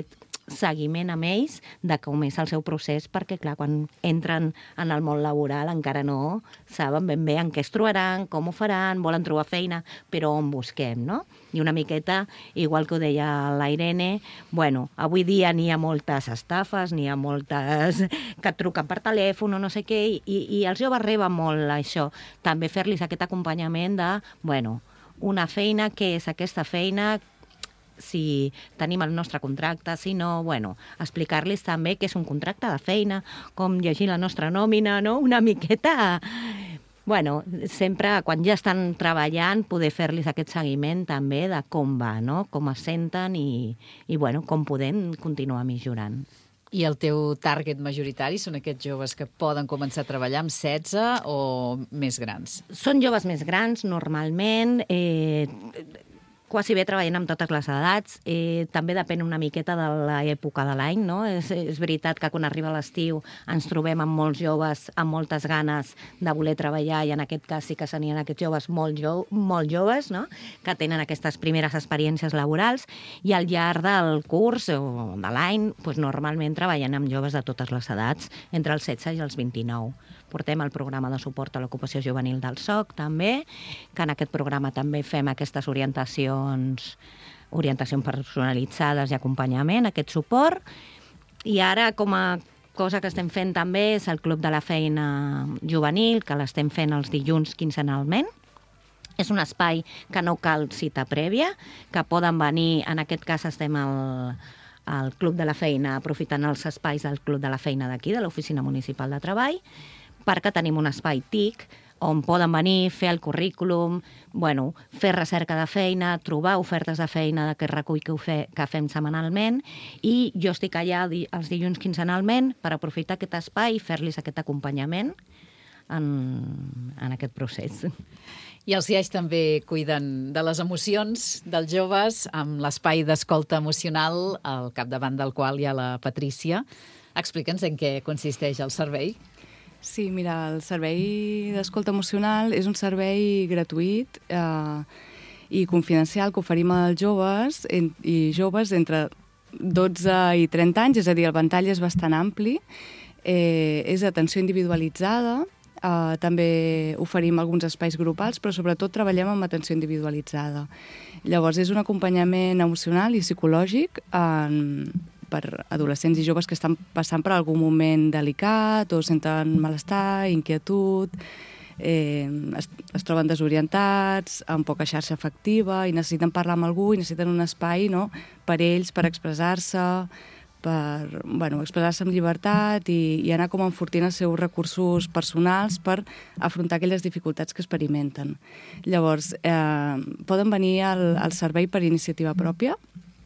seguiment amb ells de com és el seu procés, perquè, clar, quan entren en el món laboral encara no saben ben bé en què es trobaran, com ho faran, volen trobar feina, però on busquem, no? I una miqueta, igual que ho deia la Irene, bueno, avui dia n'hi ha moltes estafes, n'hi ha moltes que et truquen per telèfon o no sé què, i els joves reben molt això. També fer-los aquest acompanyament de, bueno, una feina, què és aquesta feina, si tenim el nostre contracte, si no, bueno, explicar-los també què és un contracte de feina, com llegir la nostra nòmina, no? Una miqueta... Bueno, sempre, quan ja estan treballant, poder fer-los aquest seguiment també de com va, no? Com es senten i bueno, com podem continuar millorant. I el teu target majoritari són aquests joves que poden començar a treballar amb 16 o més grans? Són joves més grans, normalment, quasi bé treballant amb totes les edats. També depèn una miqueta de l'època de l'any, no? És veritat que quan arriba l'estiu ens trobem amb molts joves amb moltes ganes de voler treballar, i en aquest cas sí que serien aquests joves molt joves, no? Que tenen aquestes primeres experiències laborals, i al llarg del curs o de l'any normalment treballen amb joves de totes les edats, entre els 16 i els 29. Portem el programa de suport a l'ocupació juvenil del SOC, també, que en aquest programa també fem aquestes orientacions personalitzades i acompanyament, aquest suport. I ara, com a cosa que estem fent també, és el Club de la Feina Juvenil, que l'estem fent els dilluns quinzenalment. És un espai que no cal cita prèvia, que poden venir, en aquest cas estem al Club de la Feina, aprofitant els espais del Club de la Feina d'aquí, de l'Oficina Municipal de Treball, perquè tenim un espai TIC on poden venir, fer el currículum, bueno, fer recerca de feina, trobar ofertes de feina d'aquest recull que fem setmanalment, i jo estic allà els dilluns quinzenalment per aprofitar aquest espai i fer-los aquest acompanyament en aquest procés. I els IAIS també cuiden de les emocions dels joves amb l'espai d'escolta emocional, al capdavant del qual hi ha la Patrícia. Explica'ns en què consisteix el servei. Sí, mira, el servei d'escolta emocional és un servei gratuït i confidencial que oferim als joves i joves entre 12 i 30 anys, és a dir, el ventall és bastant ampli, és atenció individualitzada, també oferim alguns espais grupals, però sobretot treballem amb atenció individualitzada. Llavors, és un acompanyament emocional i psicològic per adolescents i joves que estan passant per algun moment delicat o senten malestar, inquietud, es troben desorientats, amb poca xarxa afectiva i necessiten parlar amb algú i necessiten un espai, no?, per ells, per expressar-se, per expressar-se amb llibertat i anar com enfortint els seus recursos personals per afrontar aquelles dificultats que experimenten. Llavors, poden venir al servei per iniciativa pròpia,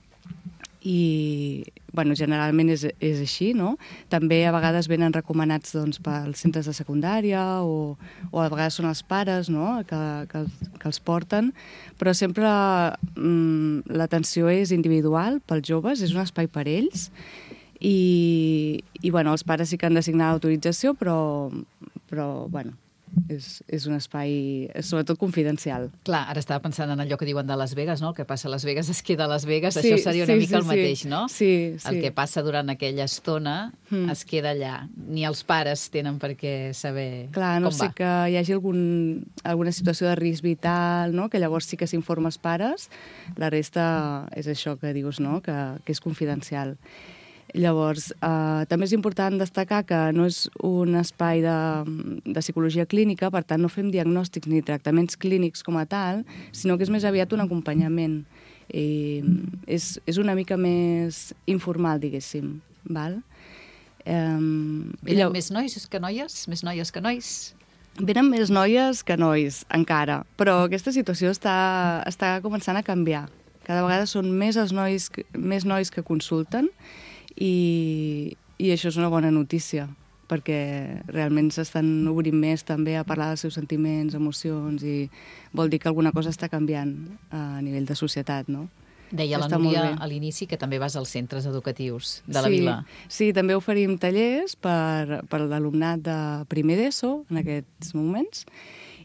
i generalment és així, no? També a vegades venen recomanats pels centres de secundària o a vegades són els pares, no?, que els porten, però sempre l'atenció és individual pels joves, és un espai per ells, i els pares sí que han de signar l'autorització, però és un espai sobretot confidencial. Clar, ara estava pensant en allò que diuen de Las Vegas, no? El que passa a Las Vegas es queda a Las Vegas, això seria una mica el mateix, no? Sí. El que passa durant aquella estona es queda allà. Ni els pares tenen per què saber com va. Clar, no sé que hi hagi alguna situació de risc vital, no?, que llavors sí que s'informa als pares, la resta és això que dius, no?, que és confidencial. Llavors, també és important destacar que no és un espai de psicologia clínica, per tant no fem diagnòstics ni tractaments clínics com a tal, sinó que és més aviat un acompanyament. És una mica més informal, diguéssim. Val? Venen més nois que noies? Més noies que nois? Venen més noies que nois, encara, però aquesta situació està començant a canviar. Cada vegada són més nois que consulten, i això és una bona notícia, perquè realment s'estan obrint més també a parlar dels seus sentiments, emocions, i vol dir que alguna cosa està canviant a nivell de societat, no? Deia la Núria a l'inici que també vas als centres educatius de la vila. Sí, també oferim tallers per l'alumnat de primer d'ESO en aquests moments,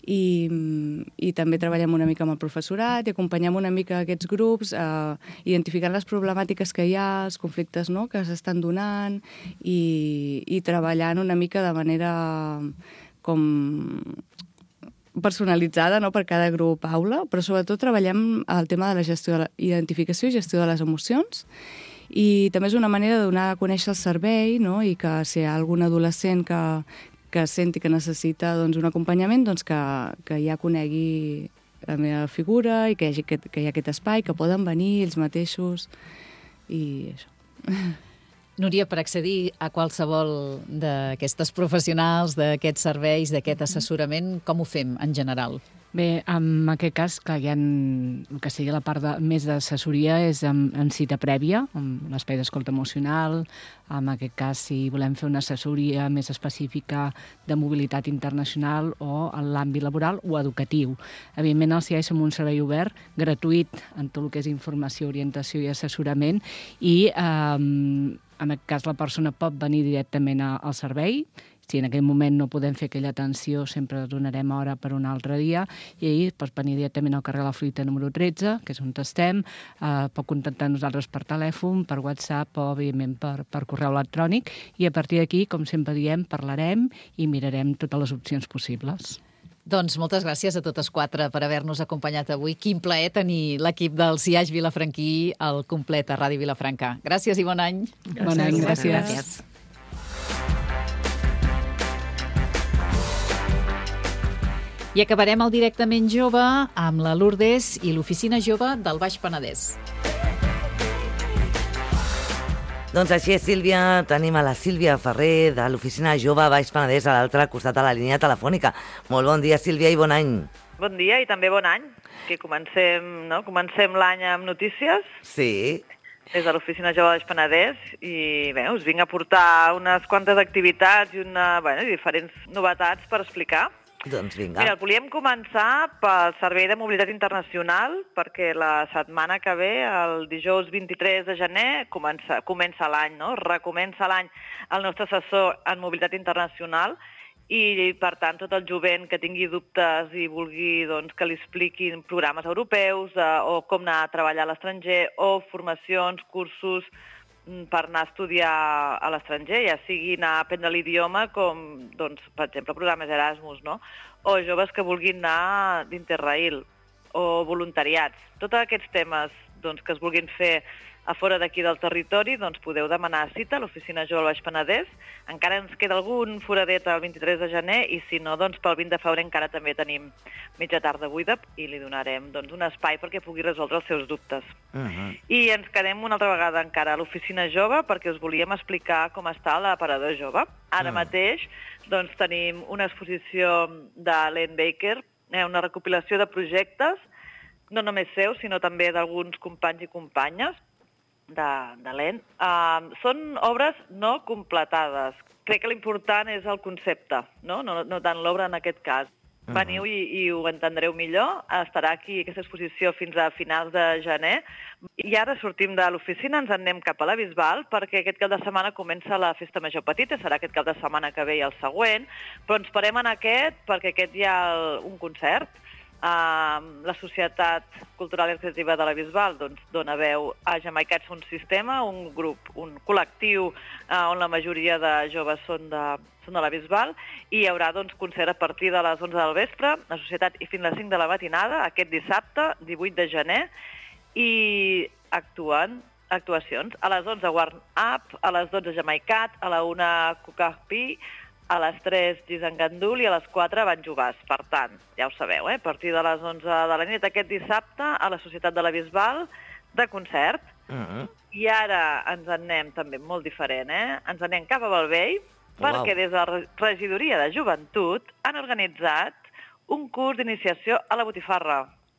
i també treballem una mica amb el professorat i acompanyem una mica aquests grups identificant les problemàtiques que hi ha, els conflictes, no?, que s'estan donant i treballant una mica de manera com personalitzada, no?, per cada grup aula, però sobretot treballem el tema de la gestió, de la identificació i gestió de les emocions, i també és una manera de donar a conèixer el servei, no?, i que si hi ha algun adolescent que senti que necessita un acompanyament, que ja conegui la meva figura i que hi ha aquest espai, que poden venir ells mateixos i això. Núria, per accedir a qualsevol d'aquestes professionals, d'aquests serveis, d'aquest assessorament, com ho fem en general? Bé, en aquest cas, que hi ha el que sigui la part més d'assessoria és en cita prèvia, amb l'espai d'escolta emocional. En aquest cas, si volem fer una assessoria més específica de mobilitat internacional o en l'àmbit laboral o educatiu. Evidentment, el CIAI som un servei obert, gratuït, en tot el que és informació, orientació i assessorament, i en aquest cas la persona pot venir directament al servei. Si en aquell moment no podem fer aquella atenció, sempre donarem hora per un altre dia, i ahir pot venir directament al carrer La Fruita número 13, que és on estem, pot contactar nosaltres per telèfon, per WhatsApp o, evidentment, per correu electrònic, i a partir d'aquí, com sempre diem, parlarem i mirarem totes les opcions possibles. Doncs moltes gràcies a totes quatre per haver-nos acompanyat avui. Quin plaer tenir l'equip del CIAix Vilafranquí al complet a Ràdio Vilafranca. Gràcies i bon any. Bon any, gràcies. I acabarem el Directament Jove amb la Lourdes i l'Oficina Jove del Baix Penedès. Doncs així és, Sílvia. Tenim a la Sílvia Ferrer de l'Oficina Jove Baix Penedès a l'altre costat de la línia telefònica. Molt bon dia, Sílvia, i bon any. Bon dia i també bon any. Que comencem l'any amb notícies. Sí. Des de l'Oficina Jove Baix Penedès i bé, us vinc a portar unes quantes activitats i diferents novetats per explicar. Doncs vinga. Mira, volíem començar pel Servei de Mobilitat Internacional, perquè la setmana que ve, el dijous 23 de gener, comença l'any, no? Recomença l'any el nostre assessor en mobilitat internacional i, per tant, tot el jovent que tingui dubtes i vulgui que li expliquin programes europeus o com anar a treballar a l'estranger o formacions, cursos per anar a estudiar a l'estranger, ja sigui anar a aprendre l'idioma com, per exemple, programes Erasmus, no? O joves que vulguin anar d'Interrail o voluntariats. Tots aquests temes que es vulguin fer a fora d'aquí del territori, podeu demanar cita a l'Oficina Jove al Baix Penedès. Encara ens queda algun foradet el 23 de gener i, si no, pel 20 de febrer encara també tenim mitja tarda buida i li donarem un espai perquè pugui resoldre els seus dubtes. I ens quedem una altra vegada encara a l'Oficina Jove perquè us volíem explicar com està l'aparador jove. Ara mateix tenim una exposició de Len Baker, una recopilació de projectes, no només seus, sinó també d'alguns companys i companyes de Len. Són obres no completades. Crec que l'important és el concepte, no tant l'obra en aquest cas. Veniu i ho entendreu millor. Estarà aquí aquesta exposició fins a finals de gener. I ara sortim de l'oficina, ens en anem cap a la Bisbal, perquè aquest cap de setmana comença la Festa Major Petita, serà aquest cap de setmana que ve i el següent, però ens parem en aquest perquè aquest hi ha un concert. La Societat Cultural i Creativa de la Bisbal dona veu a Jamaicats un Sistema, un grup, un col·lectiu on la majoria de joves són de la Bisbal, i hi haurà concert a partir de les 11 del vespre, la Societat, i fins a les 5 de la matinada, aquest dissabte, 18 de gener, i actuacions. A les 11 Warm Up, a les 12 Jamaicat, a la 1 Cucahpi, a les 3 Gisangandul i a les 4 Banjubàs. Per tant, ja ho sabeu, a partir de les 11 de la nit aquest dissabte a la Societat de la Bisbal de concert. I ara ens en anem també molt diferent, ens en anem cap a Bellvei, perquè des de la Regidoria de Joventut han organitzat un curs d'iniciació a la botifarra.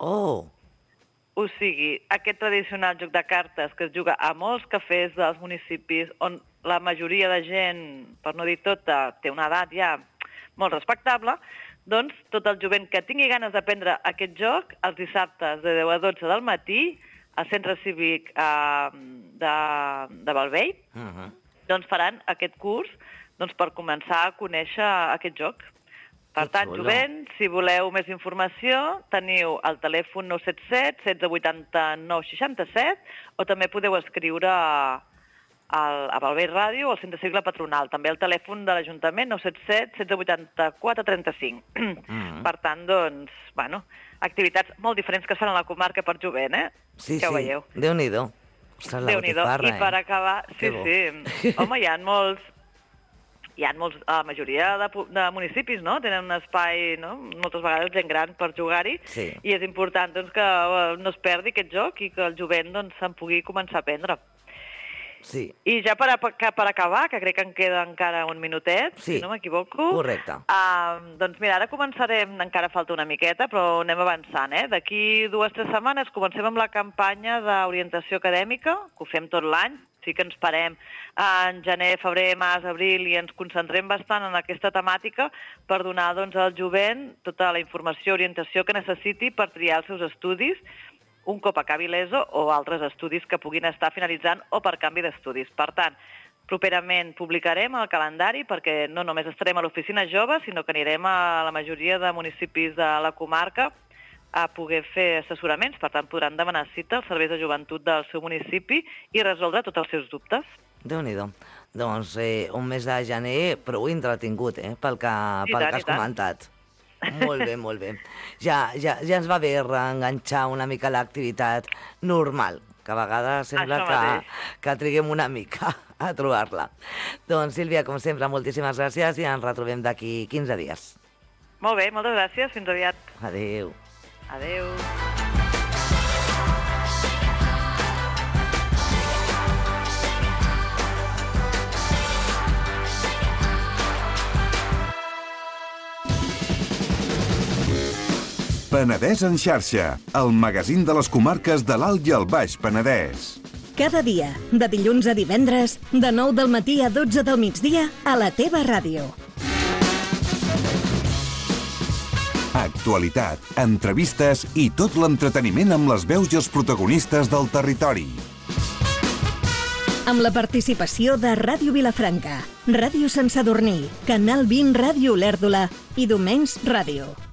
O sigui, aquest tradicional joc de cartes que es juga a molts cafès dels municipis on la majoria de gent, per no dir tota, té una edat ja molt respectable, doncs tot el jovent que tingui ganes d'aprendre aquest joc, els dissabtes de 10 a 12 del matí, al Centre Cívic de Bellvei, doncs faran aquest curs per començar a conèixer aquest joc. Per tant, jovent, si voleu més informació, teniu el telèfon 977 1689 67 o també podeu escriure a Balvei Ràdio o al Centre Cicle Patronal. També el telèfon de l'Ajuntament 977 1684 35. Per tant, doncs, bueno, activitats molt diferents que es fan a la comarca per jovent, Sí, que ho veieu. Déu-n'hi-do. Ostres, la botifarra, I per acabar, sí. Home, hi ha molts, la majoria de municipis, no?, tenen un espai, no?, moltes vegades gent gran per jugar-hi, i és important, doncs, que no es perdi aquest joc i que el jovent, doncs, se'n pugui començar a aprendre. Sí. I ja per acabar, que crec que en queda encara un minutet, si no m'equivoco. Correcte. Doncs mira, ara començarem, encara falta una miqueta, però anem avançant, D'aquí 2 o 3 setmanes comencem amb la campanya d'orientació acadèmica, que ho fem tot l'any. Sí que ens parem en gener, febrer, març, abril i ens concentrem bastant en aquesta temàtica per donar, doncs, al jovent tota la informació, orientació que necessiti per triar els seus estudis un cop acabi l'ESO o altres estudis que puguin estar finalitzant o per canvi d'estudis. Per tant, properament publicarem el calendari perquè no només estarem a l'Oficina Jove, sinó que anirem a la majoria de municipis de la comarca a poder fer assessoraments. Per tant, podran demanar cita als serveis de joventut del seu municipi i resoldre tots els seus dubtes. Déu-n'hi-do. Doncs un mes de gener prou entretingut, pel que has comentat. Molt bé, molt bé. Ja ens va bé reenganxar una mica l'activitat normal, que a vegades sembla que triguem una mica a trobar-la. Doncs, Sílvia, com sempre, moltíssimes gràcies i ens retrobem d'aquí 15 dies. Molt bé, moltes gràcies. Fins aviat. Adéu. Adéu. Penedès en xarxa, el magazín de les comarques de l'Alt i el Baix Penedès. Cada dia, de dilluns a divendres, de 9 del matí a 12 del migdia, a la teva ràdio. Actualitat, entrevistes i tot l'entreteniment amb les veus i els protagonistes del territori. Amb la participació de Ràdio Vilafranca, Ràdio Sant Sadurní, Canal 20 Ràdio Olèrdola i Domens Ràdio.